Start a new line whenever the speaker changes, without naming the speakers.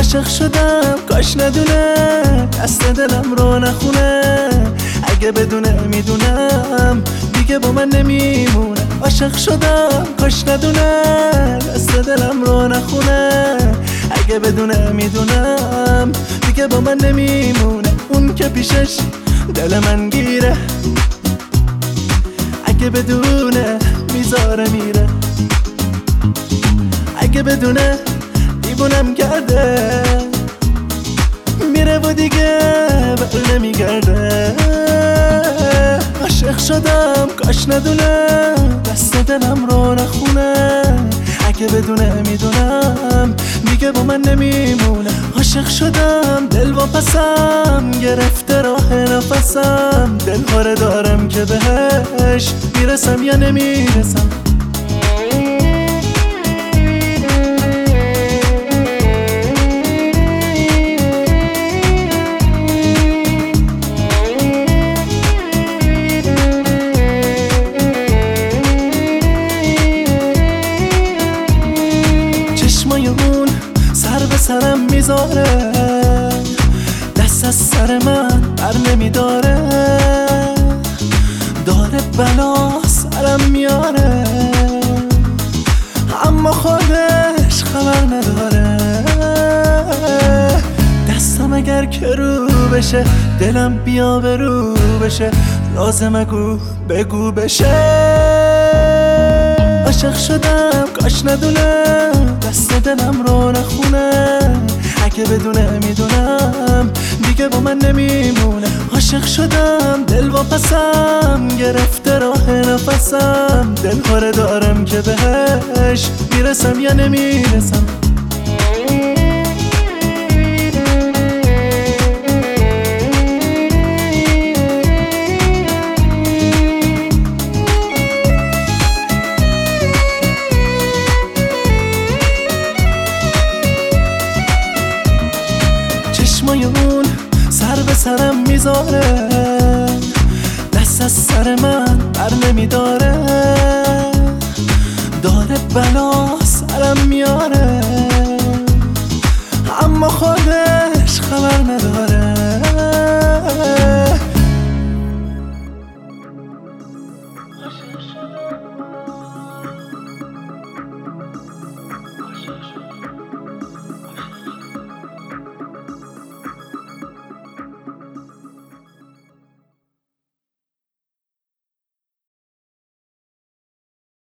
عاشق شدم کاش ندونه دست دلم رو نخونه، اگه بدونه میدونم دیگه با من نمیمونه. عاشق شدم کاش ندونه دست دلم رو نخونه، اگه بدونه میدونم دیگه با من نمیمونه. اون که پیشش دل من گیره، اگه بدونه میذاره میره، اگه بدونه دیوونم کرده میره و دیگه بر نمیگرده. عاشق شدم کاش ندونه دست دلم رو نخونه، اگه بدونه میدونم دیگه با من نمیمونه. عاشق شدم دل واپسم گرفته راه نفسم، دلهاره دارم که بهش میرسم یا نمیرسم. اون سر به سرم میذاره، دست از سر من بر نمیداره، داره بلا سرم میاره اما خودش خبر نداره. دستم اگر که رو بشه دلم بیا به رو بشه، لازمه بگو بشه. عاشق شدم کاش ندونه دست دلم رو نخونه، اگه بدونه میدونم دیگه با من نمیمونه. عاشق شدم دل واپسم گرفته راه نفسم، دلهاره دارم که بهش میرسم یا نمیرسم. چشمای اون سر به سرم میذاره، دست از سر من بر نمیداره، داره بلا سرم میاره اما خودش خبر نداره. عاشق شدم